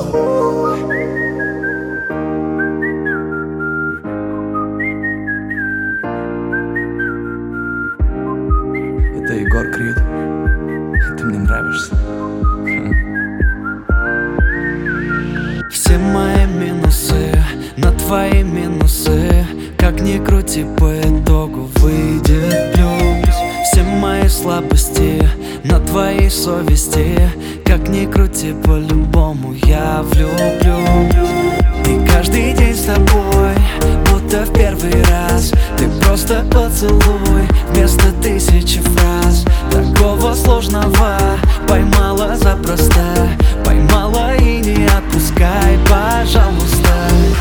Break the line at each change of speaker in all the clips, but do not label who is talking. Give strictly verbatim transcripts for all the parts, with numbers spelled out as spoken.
Это Егор Крид. Ты мне нравишься.
Все мои минусы на твои минусы. Как ни крути, по итогу выйдет плюс. Все мои слабости на твоей совести. Как ни крути, по-любому я влюблю. И каждый день с тобой, будто в первый раз. Ты просто поцелуй вместо тысячи фраз. Такого сложного поймала запросто. Поймала и не отпускай, пожалуйста.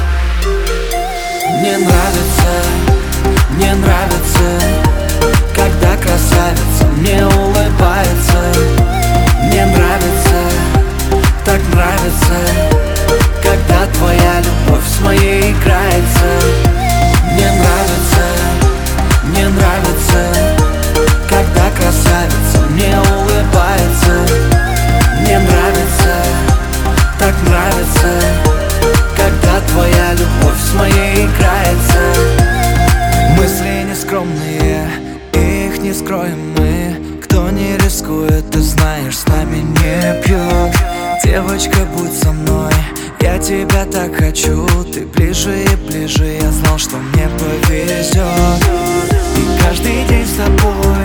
Мне нравится, мне нравится, когда красавица мне улыбается. Мне нравится, так нравится, когда твоя любовь с моей играется. Мне нравится, мне нравится, когда красавица мне улыбается. Мне нравится, так нравится, когда твоя любовь с моей играется. Мысли нескромные, их не скроем мы. Кто не рискует, ты знаешь, с нами не пьет. Девочка, будь со мной, я тебя так хочу. Ты ближе и ближе, я знал, что мне повезет. И каждый день с тобой,